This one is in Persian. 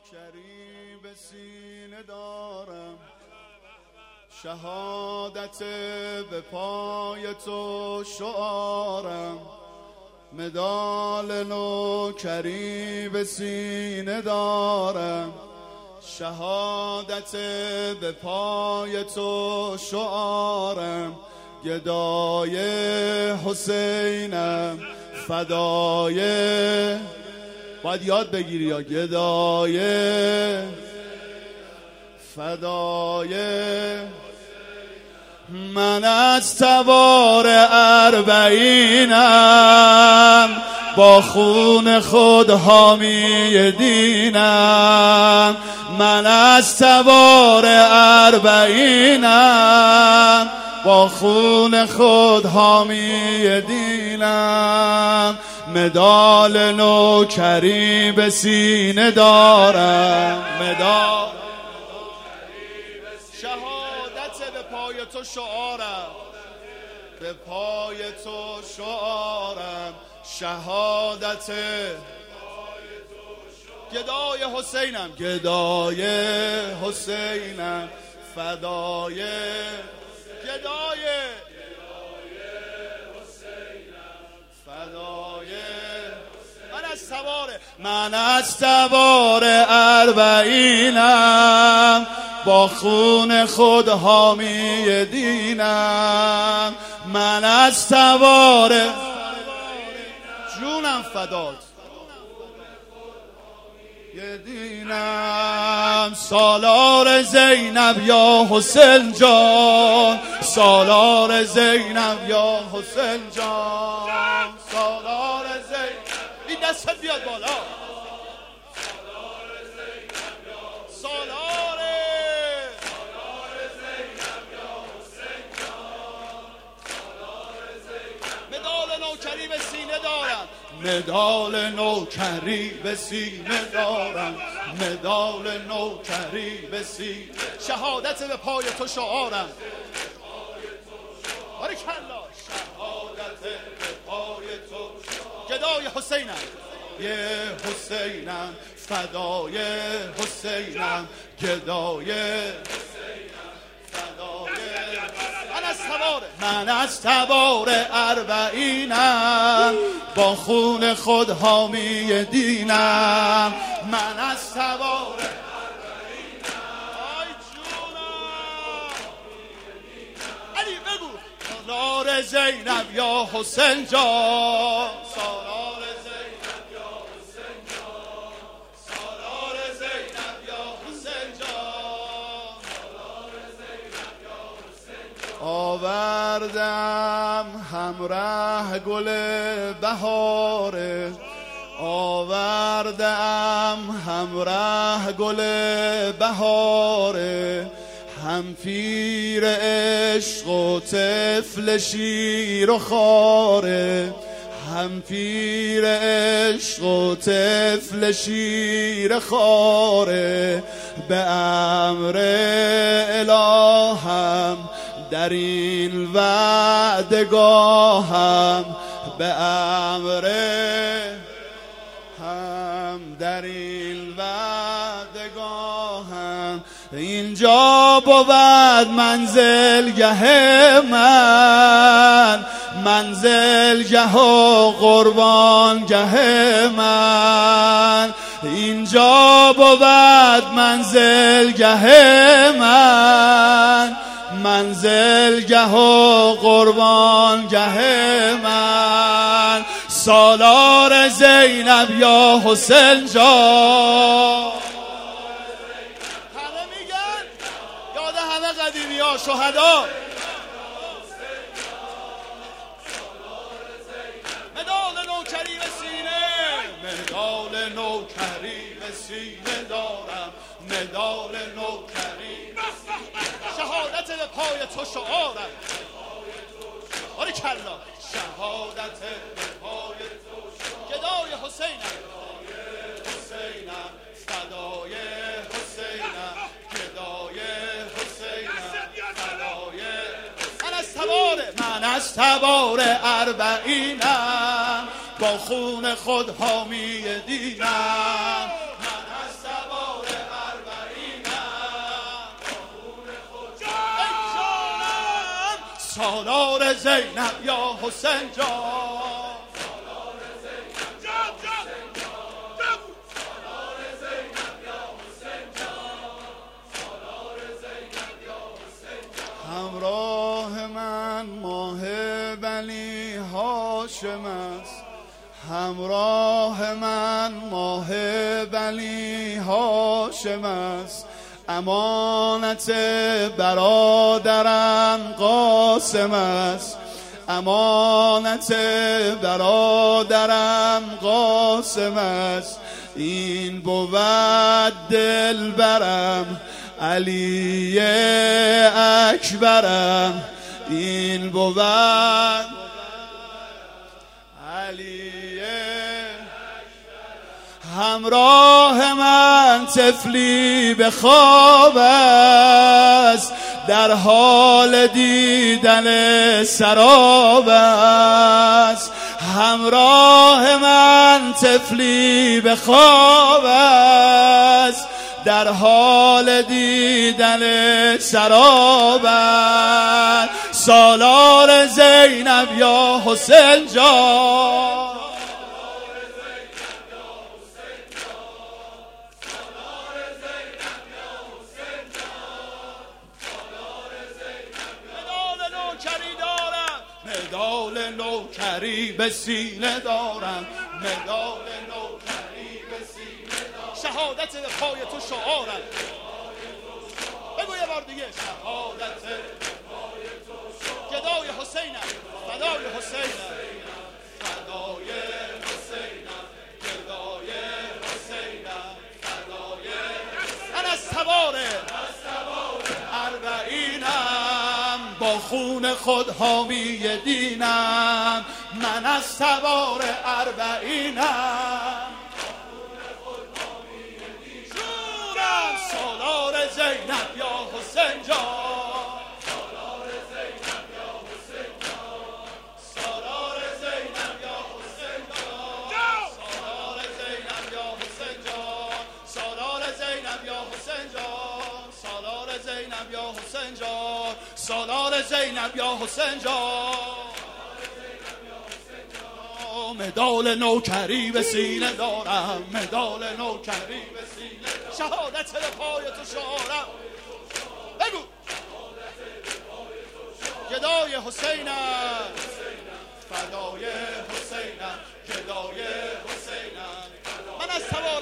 نوکری به سینه دارم، شهادت به پای تو شعارم. مدال نوکری به سینه دارم، شهادت به پای تو شعارم. گدای حسینم فدای، باید یاد بگیری یا گدای فدای. من از تبار اربعینم، با خون خود حامی دینم. من از تبار اربعینم، با خون خود حامی دینم. مدال نوکری به سینه دارم، مدال شهادت به پای تو شعارم، به پای تو شعارم. شهادت گدای حسینم، گدای حسینم فدای. گدای حسینم فدای. من از تبار اربعینم، با خون خود حامی دینم. من از تبار جونم فدات دینم. سالار زینب یا حسین جان، سالار زینب یا حسین جان، سالار زینب. این دست بیاد بالا. سالار زینب یا سالار زینب یا حسین جان، سالار زینب. مدال نوکری به سینه دارم، مدال نوکری به سینه دارم، مدال نوکری به سینه. شهادت به پای تو شعارم. بارکالله. شهادت به پای تو گدای حسینم، یه حسینم فدای حسینم، گدای حسینم فدای. من از تبار اربعینم، با خون خود حامی دینم. من از تبار اربعینم، آی جونم علی بگو. سالار زینب یا حسین جان، سالار زینب یا حسین جان، سالار زینب یا حسین جان، سالار زینب یا حسین جان. آوردم همراه گل بهاره، آوردم همراه گل بهاره. هم پیر عشق و طفل شیر و خاره، هم پیر عشق و طفل شیر خاره. به امر الهام در این وعدگاهم، به امر هم در این وعدگاهم. اینجا بود منزلگه من، منزلگه و قربانگه من. اینجا بود منزلگه من، منزلگه و قربانگه من. سالار زینب یا حسین جان. همه میگن یاد همه قدیمی ها شهدا. مدال نوکری به سینه، مدال نوکری به سینه دارم، مدال نوکری. شهادت به پای تو شعارم. بارکالله. شهادت به پای تو شعارم. گدای حسینم، حسینم فدای حسینم، گدای حسینم فدای. من از تبار اربعینم، با خون خود حامی دینم. من از تبار زینب یا حسین جان، همراه من ماه بنی هاشم است، همراه من ماه بنی هاشم است، امانت برادرم قاسم است، امانت برادرم قاسم است، این بود دلبرم علی اکبرم، این بود علی. همراه من طفلی به خواب است، در حال دیدن سراب است، همراه من طفلی به خواب است، در حال دیدن سراب است، سالار زینب یا حسین جان، مدال نوکری به سینه دارم، مدال نوکری به سینه دارم، شهادت به پای تو شعارم، بگو یه بار دیگه، شهادت به پای تو شعارم، گدای حسینم، فدای حسینم، فدای حسینم، گدای حسینم، فدای من از سوار اربعینم، با خون خود حامی دینم، من از سوار اربعینم، شورم سالار زینب یا حسین جان، سالار زینب یا حسین جان، سالار زینب یا حسین جان، سالار زینب یا حسین جان، سالار زینب یا حسین جان، سالار زینب یا حسین جان، سالار زینب یا حسین جان، مدال نوکری به سینه دارم، مدال نوکری به سینه، شهادت به پای تو شعارم، بگو گدای حسینم، فدای حسینم، گدای حسینم، من از سوار